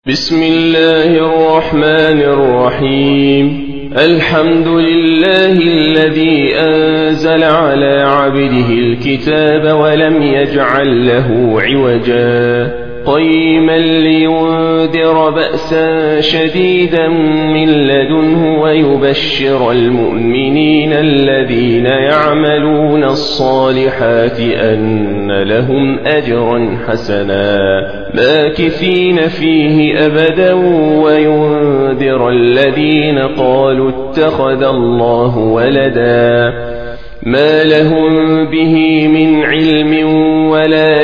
بسم الله الرحمن الرحيم. الحمد لله الذي أنزل على عبده الكتاب ولم يجعل له عوجا قيما لينذر بأسا شديدا من لدنه ويبشر المؤمنين الذين يعملون الصالحات أن لهم أجرا حسنا ماكثين فيه أبدا وينذر الذين قالوا اتخذ الله ولدا ما لهم به من علم ولا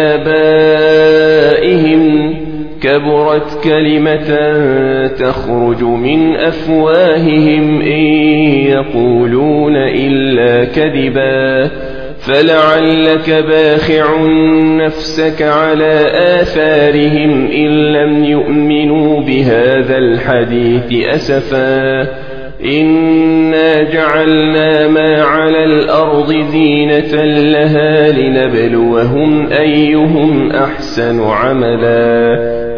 لآبائهم كبرت كلمة تخرج من أفواههم إن يقولون إلا كذبا فلعلك باخع نفسك على آثارهم إن لم يؤمنوا بهذا الحديث أسفا إنا جعلنا ما على الأرض زينة لها لنبلوهم أيهم أحسن عملا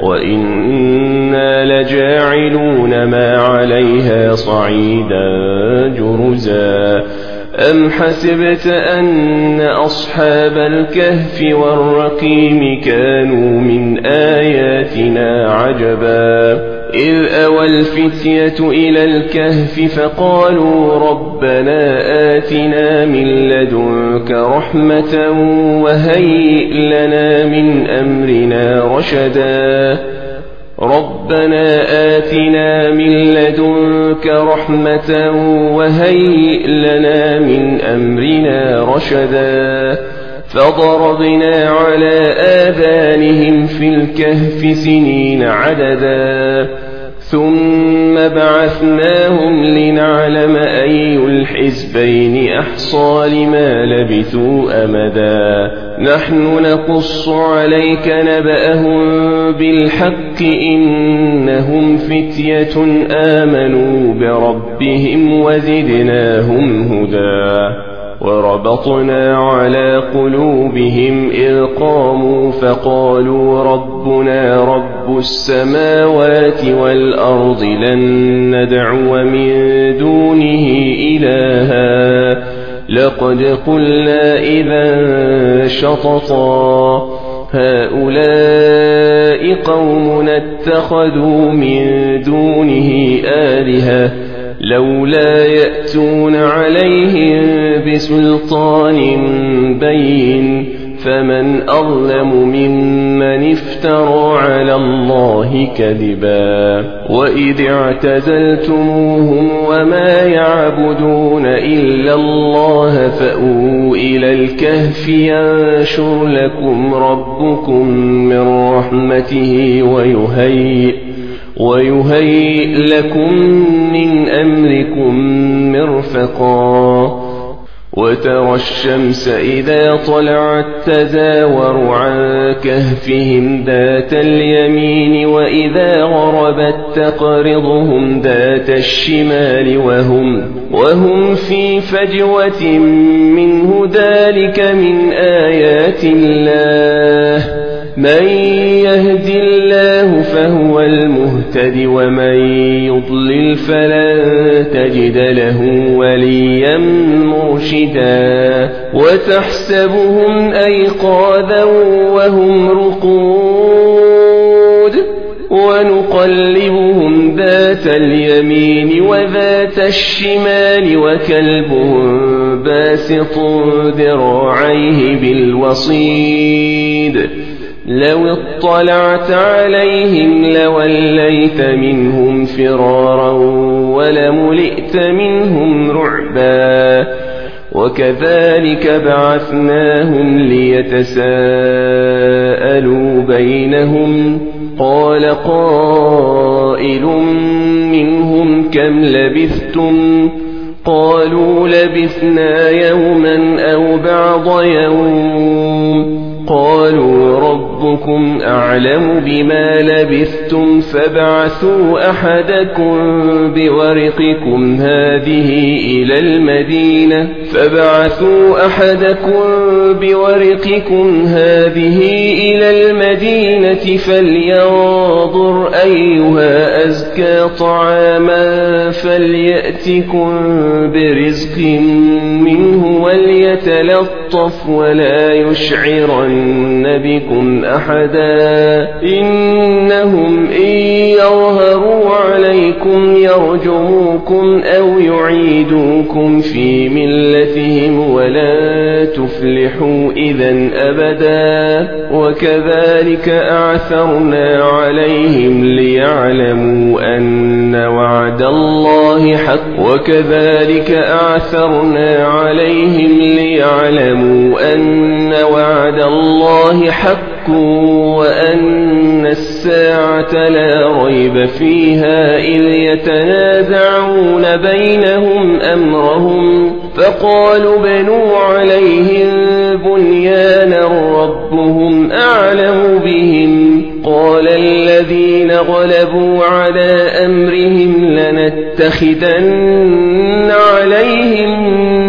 وإنا لجاعلون ما عليها صعيدا جرزا أم حسبت أن أصحاب الكهف والرقيم كانوا من آياتنا عجبا إذ أوى الفتية إلى الكهف فقالوا ربنا آتنا من لدنك رحمة وهيئ لنا من أمرنا رشدا ربنا آتنا من لدنك رحمة وهيئ لنا من أمرنا رشدا فضربنا على آذانهم في الكهف سنين عددا ثم بعثناهم لنعلم أي الحزبين أحصى لما لبثوا أمدا نحن نقص عليك نبأهم بالحق إنهم فتية آمنوا بربهم وزدناهم هدى وربطنا على قلوبهم إذ قاموا فقالوا ربنا رب السماوات والأرض لن ندعو من دونه إلها لقد قلنا إذا شططا هؤلاء قوم اتخذوا من دونه آلهة لولا يأتون عليهم بسلطان بين فمن أظلم ممن افترى على الله كذبا وإذ اعتزلتموهم وما يعبدون إلا الله فأووا إلى الكهف ينشر لكم ربكم من رحمته ويهيئ لكم من أمركم مرفقا وترى الشمس إذا طلعت تزاور عن كهفهم ذات اليمين وإذا غربت تقرضهم ذات الشمال وهم في فجوة منه ذلك من آيات الله من يهد الله فهو المهتد ومن يضلل فلن تجد له وليا مرشدا وتحسبهم أيقاظا وهم رقود ونقلبهم ذات اليمين وذات الشمال وكلبهم باسط ذراعيه بالوصيد لو اطلعت عليهم لوليت منهم فرارا ولملئت منهم رعبا وكذلك بعثناهم ليتساءلوا بينهم قال قائل منهم كم لبثتم قالوا لبثنا يوما أو بعض يوم قالوا ربكم أعلم بما لبثتم فابعثوا أحدكم بورقكم هذه إلى المدينة فلينظر أيها أزكى طعاما فليأتكم برزق منه وليتلطف ولا يشعرن بكم أحدا إنهم إن يظهروا عليكم يرجموكم أو يعيدوكم في ملتهم ولا تفلحوا إذا أبدا وكذلك أعثرنا عليهم ليعلموا أن وعد الله حق وأن الساعة لا ريب فيها إذ يتنازعون بينهم أمرهم فقالوا بنوا عليهم بنيانا ربهم أعلم بهم قال الذين غلبوا على أمرهم لنتخذن عليهم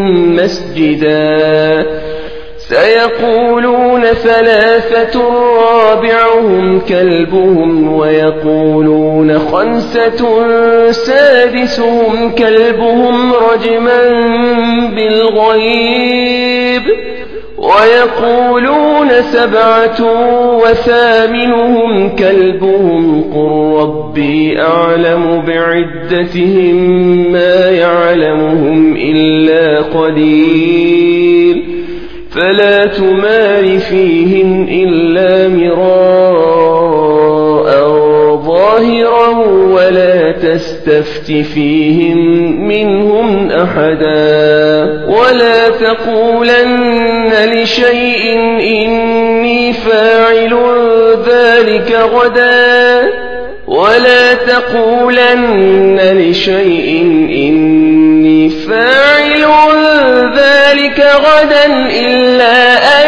مسجدا سيقولون ثلاثة رابعهم كلبهم ويقولون خمسة سادسهم كلبهم رجما بالغيب ويقولون سبعة وثامنهم كلبهم قل ربي أعلم بعدتهم ما يعلمهم إلا قليل فلا تمار فيهم إلا مراء ظاهرا ولا تستفت فيهم منهم أحدا ولا تقولن لشيء إني فاعل ذلك غدا إلا أن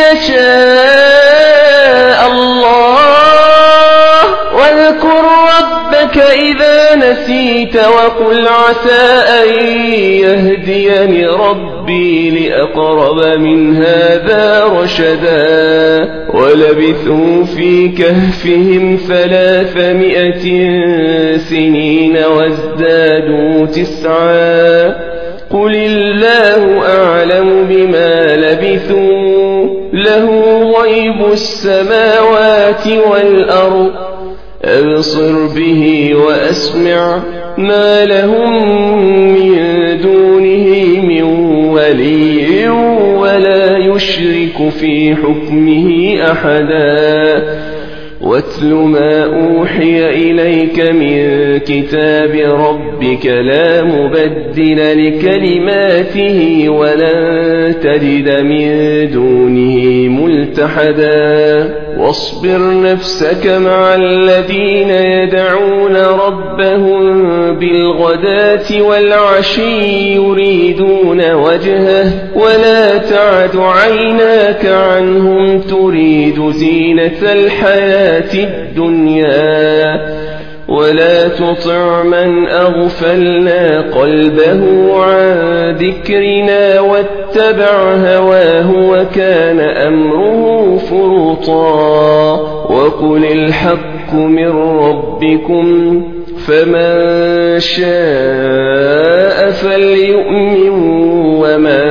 يشاء الله واذكر ربك إذا نسيت وقل عسى أن يهديني ربي لأقرب من هذا رشدا ولبثوا في كهفهم 300 سنين وازدادوا 9 قل الله أعلم بما لبثوا له غيب السماوات والأرض أبصر به وأسمع ما لهم من دونه من ولي ولا يشرك في حكمه أحدا واتل ما أوحي إليك من كتاب ربك لا مبدل لكلماته ولن تجد من دونه ملتحدا واصبر نفسك مع الذين يدعون ربهم بالغداة والعشي يريدون وجهه ولا تعد عيناك عنهم تريد زينة الحياة الدنيا ولا تطع من أغفلنا قلبه عن ذكرنا واتبع هواه وكان أمره فرطا وقل الحق من ربكم فمن شاء فليؤمن ومن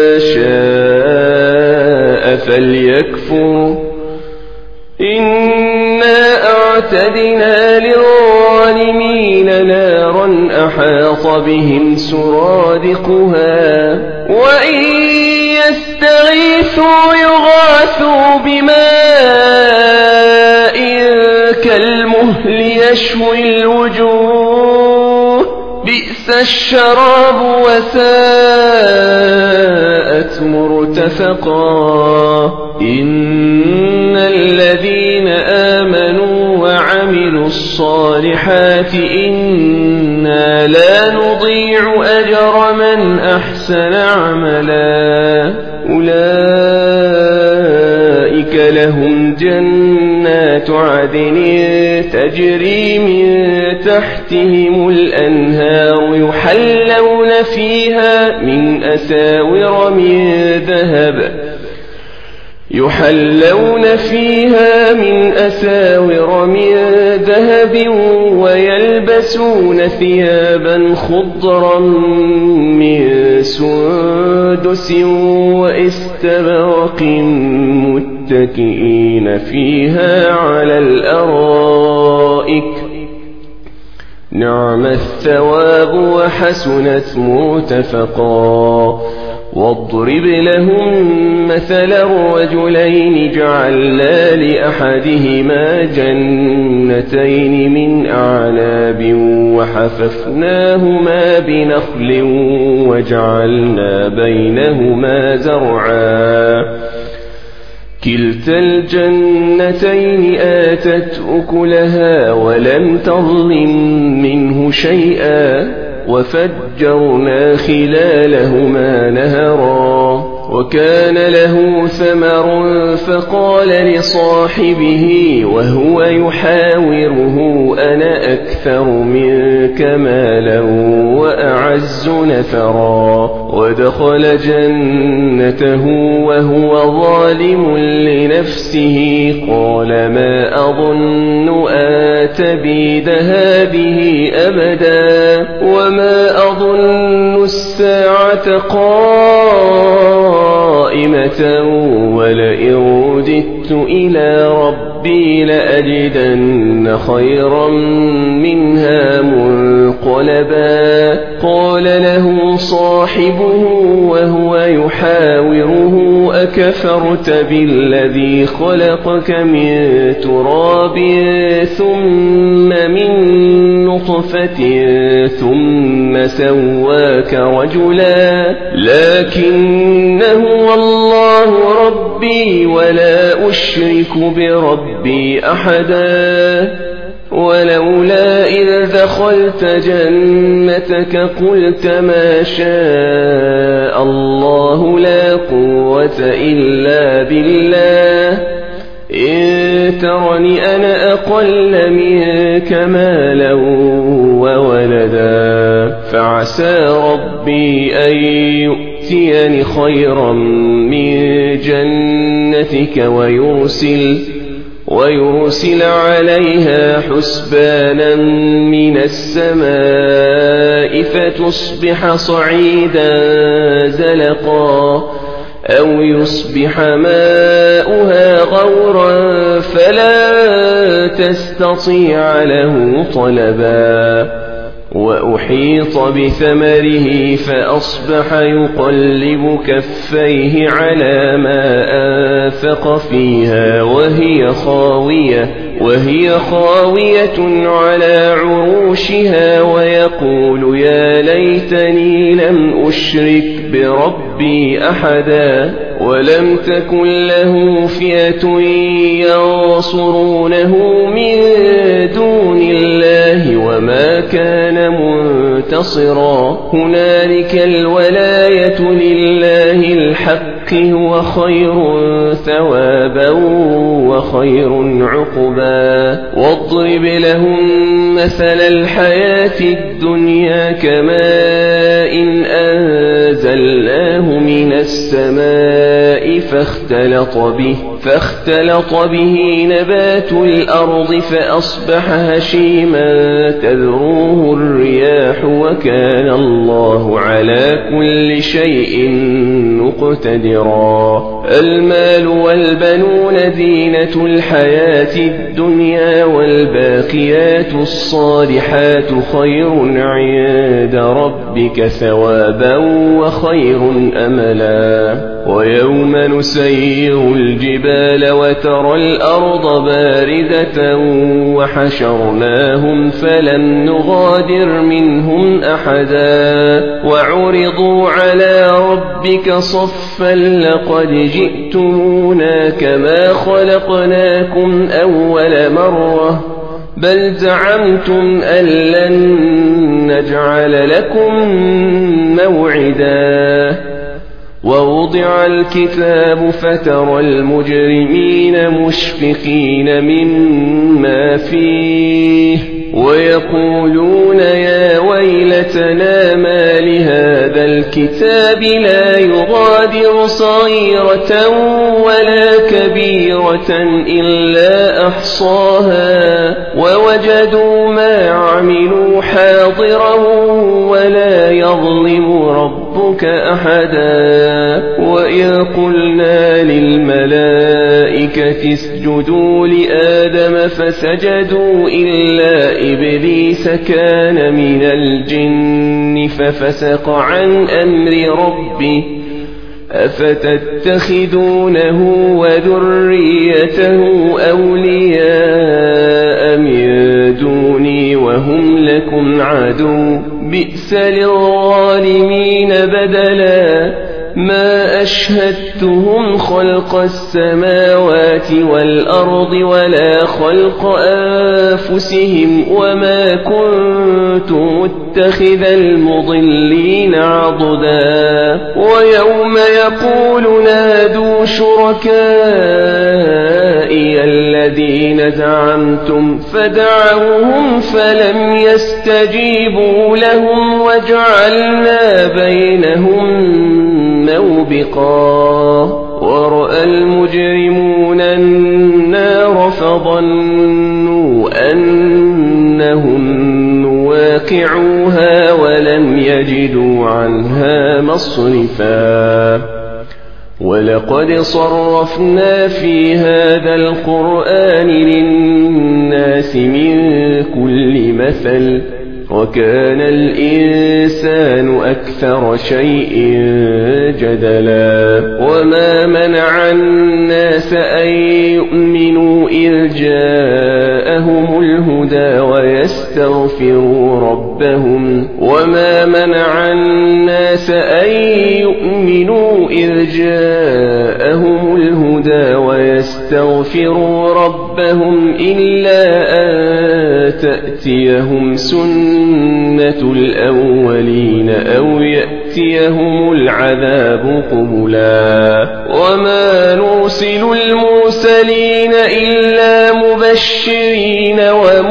شاء فليكفر إنا أعتدنا للظالمين نارا أحاط بهم سرادقها وإن يستغيثوا يغاثوا بماء كالمهل يشوي الوجوه بئس الشراب وساءت مرتفقا إن الذين آمنوا وعملوا الصالحات إنا لا نضيع أجر من أحسن عملا أولئك أولئك لهم جنات عدن تجري من تحتهم الأنهار يحلون فيها من أساور من ذهب ويلبسون ثيابا خضرا من سندس واستبرق متكئين فيها على الأرائك نعم الثواب وحسنت مرتفقا. واضرب لهم مثل الرجلين جعلنا لأحدهما جنتين من أعناب وحففناهما بنخل وجعلنا بينهما زرعا كلتا الجنتين آتت أكلها ولم تظلم منه شيئا وفجرنا خلالهما نهرا وكان له ثمر فقال لصاحبه وهو يحاوره أنا أكثر منك مالا وأعز نفرا ودخل جنته وهو ظالم لنفسه قال ما أظن أن تبيد هذه أبدا وما أظن الساعة قائمة ولئن رددت إلى ربي لأجدن خيرا منها منقلبا. قال له صاحبه وهو يحاوره أكفرت بالذي خلقك من تراب ثم من نطفة ثم سواك رجلا لكن هو الله ربي ولا أشرك بربي أحدا. ولولا إذ دخلت جنتك قلت ما شاء الله لا قوة إلا بالله إن ترني أنا أقل منك مالا وولدا فعسى ربي أن يؤتيني خيرا من جنتك ويرسل عليها حسبانا من السماء فتصبح صعيدا زلقا أو يصبح ماؤها غورا فلا تستطيع له طلبا. وأحيط بثمره فأصبح يقلب كفيه على ما أنفق فيها وهي خاوية على عروشها ويقول يا ليتني لم أشرك بربي أحدا ولم تكن له فئة ينصرونه من دون الله وما كان منتصرا. هنالك الولاية لله الحق هو خير ثوابا وخير عقبا. واضرب لهم مثل الحياة الدنيا كماء أنزلناه من السماء فاختلط به نبات الأرض فأصبح هشيما تذروه الرياح وكان الله على كل شيء مقتدرا. المال والبنون زينة الحياة الدنيا والباقيات الصالحات خير عند ربك ثوابا وخير أملا. ويوم نسير الجبال وترى الأرض باردة وحشرناهم فلم نغادر منهم أحدا وعرضوا على ربك صفا لقد جئتمونا كما خلقناكم أول مرة بل زعمتم أن لن نجعل لكم موعدا. ووضع الكتاب فترى المجرمين مشفقين مما فيه ويقولون يا ويلتنا ما لهذا الكتاب لا يغادر صغيرة ولا كبيرة إلا أحصاها ووجدوا ما عملوا حاضرا ولا يظلم ربك أحدا وإذ قلنا للملائكة اسجدوا لآدم فسجدوا إلا إبليس كان من الجن ففسق عن أمر ربه أفتتخذونه وذريته أولياء من دوني وهم لكم عدو بئس للظالمين بدلا ما أشهدتهم خلق السماوات والأرض ولا خلق أنفسهم وما كنت متخذ المضلين عضدا ويوم يقول نادوا شركائي الذين زعمتم فدعوهم فلم يستجيبوا لهم وجعلنا بينهم موبقا ورأى المجرمون النار فظنوا أنهم مواقعوها ولم يجدوا عنها مصرفا ولقد صرفنا في هذا القرآن للناس من كل مثل وكان الإنسان أكثر شيء جدلا وما منع الناس أن يؤمنوا إذ جاءهم الهدى ويستغفروا ربهم وما منع الناس أن يؤمنوا إذ جاءهم الهدى ويستغفروا ربهم إلا أن تأتيهم سنة الأولين أو يأتيهم العذاب قبلا وما نرسل المرسلين إلا مبشرين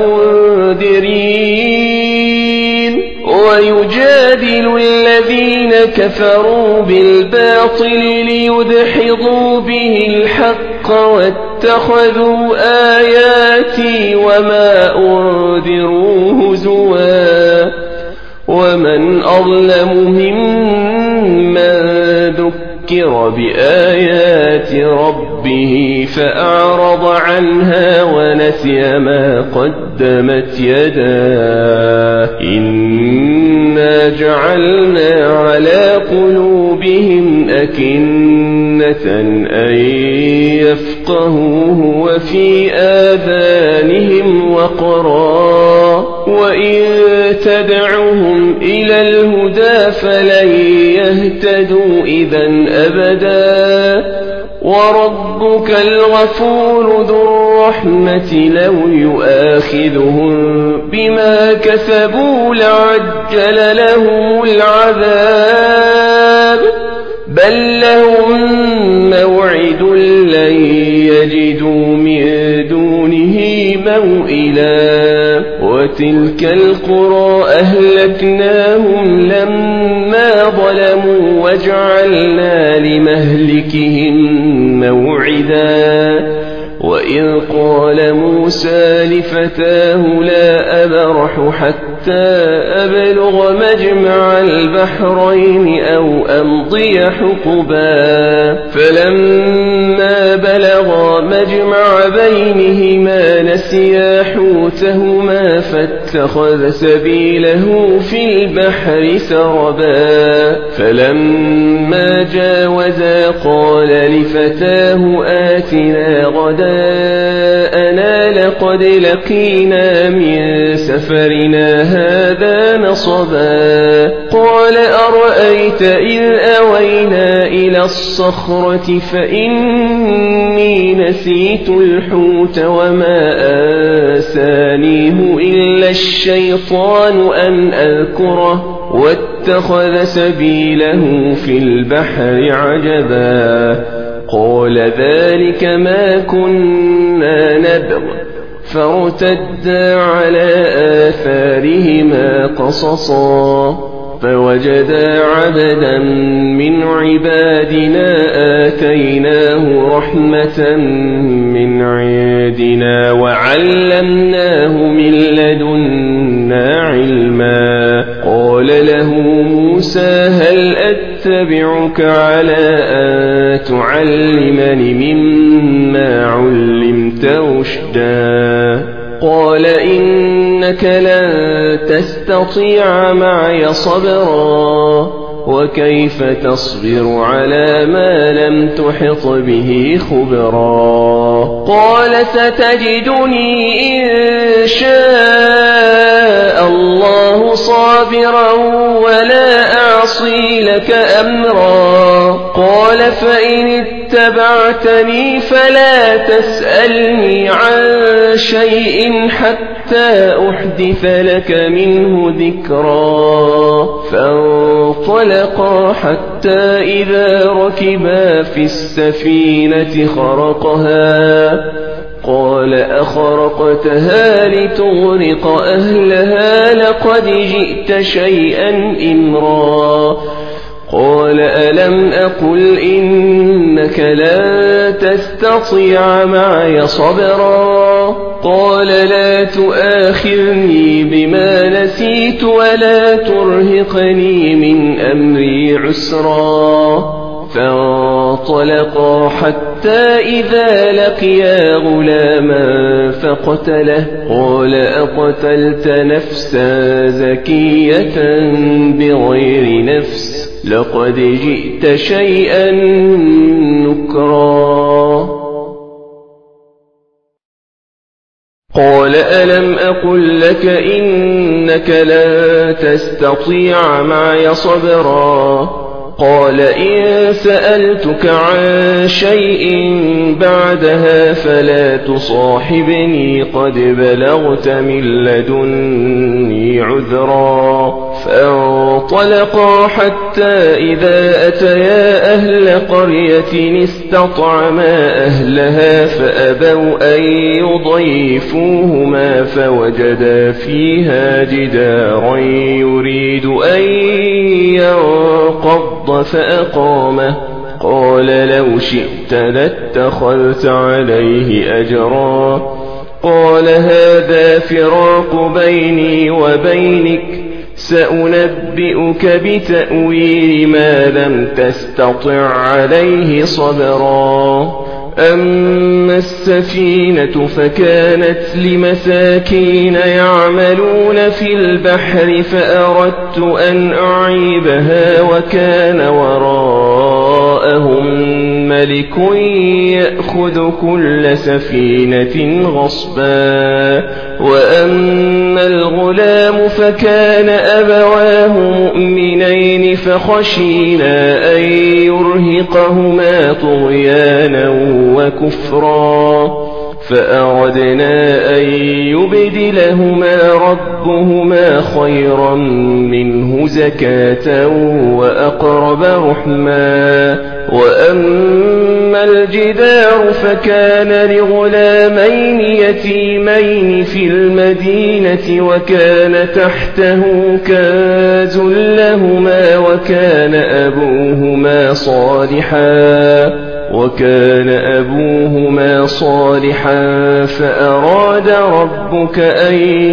ومنذرين ويجادل الذين كفروا بالباطل ليدحضوا به الحق واتخذوا آياتي وما أنذروا هزوا ومن أظلم ممن ذكر بآيات ربه فأعرض عنها ونسي ما قدمت يداه إنا جعلنا على قلوبهم أكنة أن يفقهوه وفي آذانهم وقرا وإن تدعهم إلى الهدى فلن يهتدوا إذا أبدا وربك الغفور ذو الرحمة لو يؤاخذهم بما كسبوا لعجل لهم العذاب بل لهم موعد لن يجدوا من دونه موئلا وتلك القرى أهلكناهم لما ظلموا وجعلنا لمهلكهم موعدا وإذ قال موسى لفتاه لا أبرح حتى أبلغ مجمع البحرين أو أمضي حقبا فلما بلغا مجمع بينهما نسيا حوتهما فاتخذ سبيله في البحر سربا فلما جاوزا قال لفتاه آتنا غداءنا لقد لقينا من سفرنا هذا نصبا قال أرأيت إذ أوينا إلى الصخرة فإني نسيت الحوت وما أنسانيه إلا الشيطان أن أذكره واتخذ سبيله في البحر عجبا قال ذلك ما كنا نبغ فارتدا على آثارهما قصصا فوجدا عبدا من عبادنا آتيناه رحمة من عندنا وعلمناه من لدنا علما قال له موسى هل أتبعك على أن تعلمني مما علمت رشدا قال إنك لن تستطيع معي صبرا وكيف تصبر على ما لم تحط به خبرا قال ستجدني إن شاء الله صابرا ولا أعصي لك أمرا قال فإن اتبعتني فلا تسألني عن شيء حتى أحدث لك منه ذكرا فانطلقا حتى إذا ركبا في السفينة خرقها قال أخرقتها لتغرق أهلها لقد جئت شيئا إمرا قال ألم أقل إنك لن تستطيع معي صبرا قال لا تؤاخذني بما نسيت ولا ترهقني من أمري عسرا فانطلقا حتى إذا لقيا غلاما فقتله قال أقتلت نفسا زكية بغير نفس لقد جئت شيئا نكرا قال ألم أقل لك إنك لن تستطيع معي صبرا قال إن سألتك عن شيء بعدها فلا تصاحبني قد بلغت من لدني عذرا فانطلقا حتى إذا أتيا أهل قرية استطعما أهلها فأبوا أن يضيفوهما فوجدا فيها جدارا يريد أن ينقض فأقامه قال لو شئت لاتخذت عليه أجرا قال هذا فراق بيني وبينك سأنبئك بتأويل ما لم تستطع عليه صبرا أما السفينة فكانت لمساكين يعملون في البحر فأردت أن أعيبها وكان وراءهم ملك يأخذ كل سفينة غصبا وأما الغلام فكان أبواه مؤمنين فخشينا أن يرهقهما طغيانا وكفرا فأردنا أن يبدلهما ربهما خيرا منه زكاة وأقرب رحما وأما الجدار فكان لغلامين يتيمين في المدينة وكان تحته كنز لهما وكان أبوهما صالحا فأراد ربك أن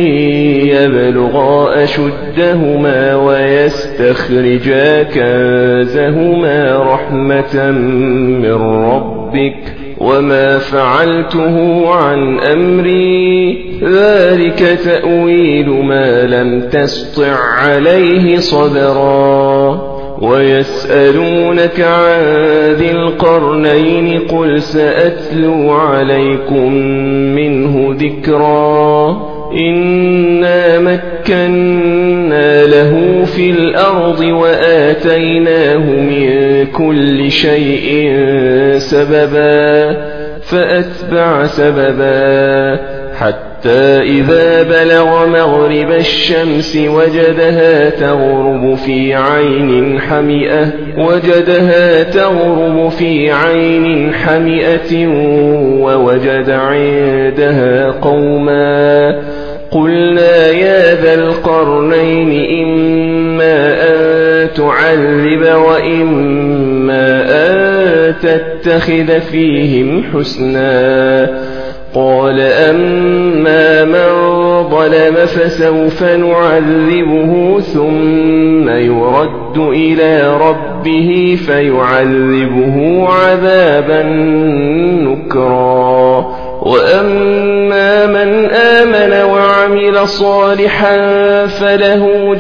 يبلغا أشدهما ويستخرجا كنزهما رحمة من ربك وما فعلته عن أمري ذلك تأويل ما لم تسطع عليه صبرا ويسألونك عن ذي القرنين قل سأتلو عليكم منه ذكرا إنا مكنا له في الأرض وآتيناه من كل شيء سببا فأتبع سببا حتى إذا بلغ مغرب الشمس وجدها تغرب في عين حمئة ووجد عندها قوما قلنا يا ذا القرنين إما أن تعذب وإما أن تتخذ فيهم حسنا قال أما من ظلم فسوف نعذبه ثم يرد إلى ربه فيعذبه عذابا نكرا وأما من آمن وعمل صالحا فله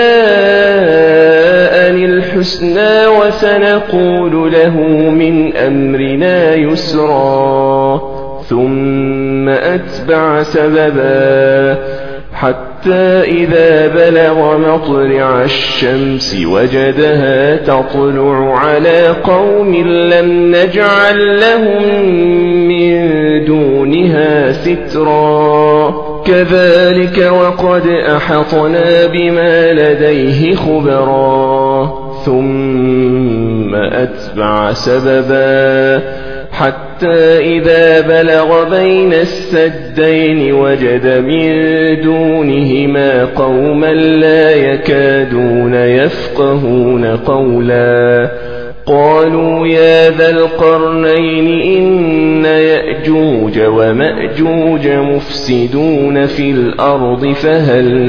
جزاء الحسنى وسنقول له من أمرنا يسرا ثم أتبع سببا حتى إذا بلغ مطلع الشمس وجدها تطلع على قوم لم نجعل لهم من دونها سترا كذلك وقد أحطنا بما لديه خبرا ثم أتبع سببا حتى إذا بلغ بين السدين وجد من دونهما قوما لا يكادون يفقهون قولا قالوا يا ذا القرنين إن يأجوج ومأجوج مفسدون في الأرض فهل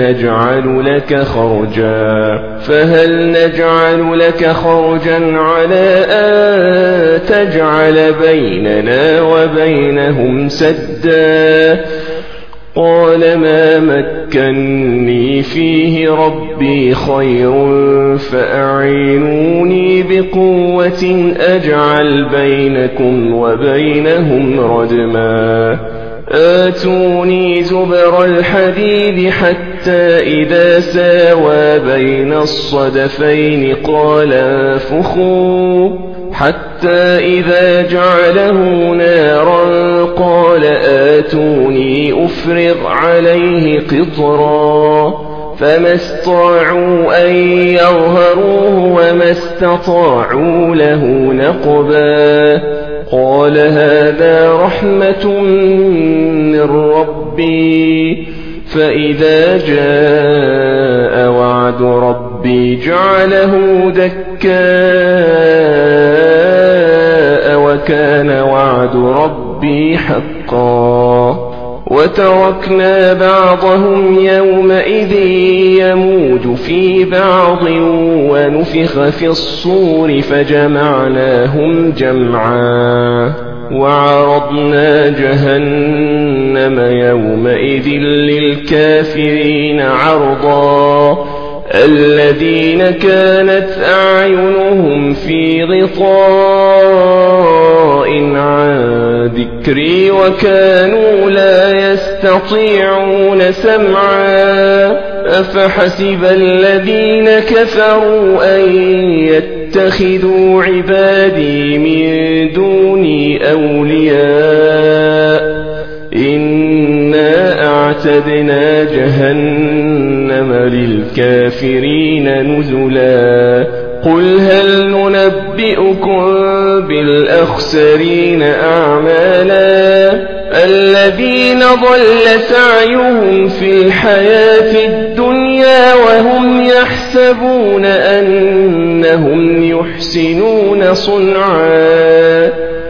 نجعل لك خرجا على أن تجعل بيننا وبينهم سدا قال ما مكني فيه ربي خير فأعينوني بقوة أجعل بينكم وبينهم ردما آتوني زبر الحديد حتى إذا ساوى بين الصدفين قال انفخوا حتى إذا جعله نارا قال آتوني أفرغ عليه قطرا فما استطاعوا أن يظهروه وما استطاعوا له نقبا قال هذا رحمة من ربي فإذا جاء وعد ربي جعله دكاء وكان وعد ربي حقا وتركنا بعضهم يومئذ يموج في بعض ونفخ في الصور فجمعناهم جمعا وعرضنا جهنم يومئذ للكافرين عرضا الذين كانت أعينهم في غطاء عن ذكري وكانوا لا يستطيعون سمعا أفحسب الذين كفروا أن يتخذوا عبادي من دوني أولياء إنا أعتدنا جهنم للكافرين نزلا قل هل ننبئكم بالأخسرين أعمالا الذين ضل سعيهم في الحياة الدنيا وهم يحسبون أنهم يحسنون صنعا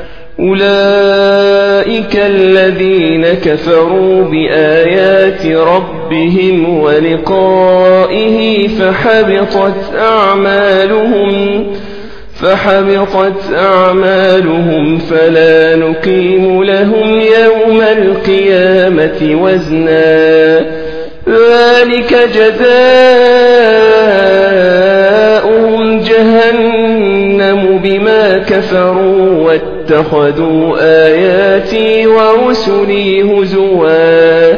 أولئك الذين كفروا بآيات ربهم ولقائه فحبطت أعمالهم فلا نقيم لهم يوم القيامة وزنا ذلك جزاؤهم جهنم بما كفروا واتخذوا آياتي ورسلي هزوا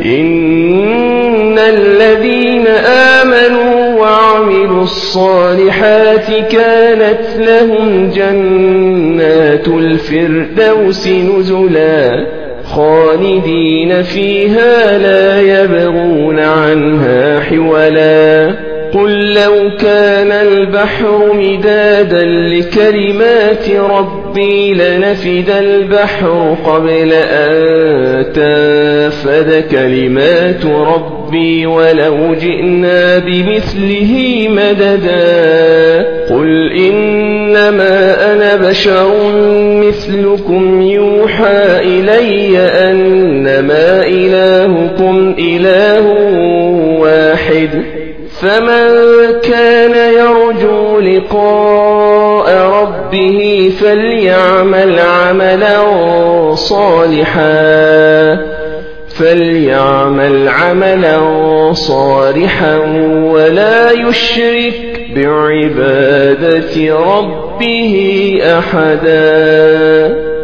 إن الذين آمنوا وعملوا الصالحات كانت لهم جنات الفردوس نزلا خالدين فيها لا يبغون عنها حولا قل لو كان البحر مدادا لكلمات ربي لنفد البحر قبل أن تنفد كلمات ربي ولو جئنا بمثله مددا قل إنما أنا بشر مثلكم يوحى إلي أنما إلهكم إله واحد فمن كان يرجو لقاء ربه فليعمل عملا صالحا ولا يشرك بعبادة ربه أحدا.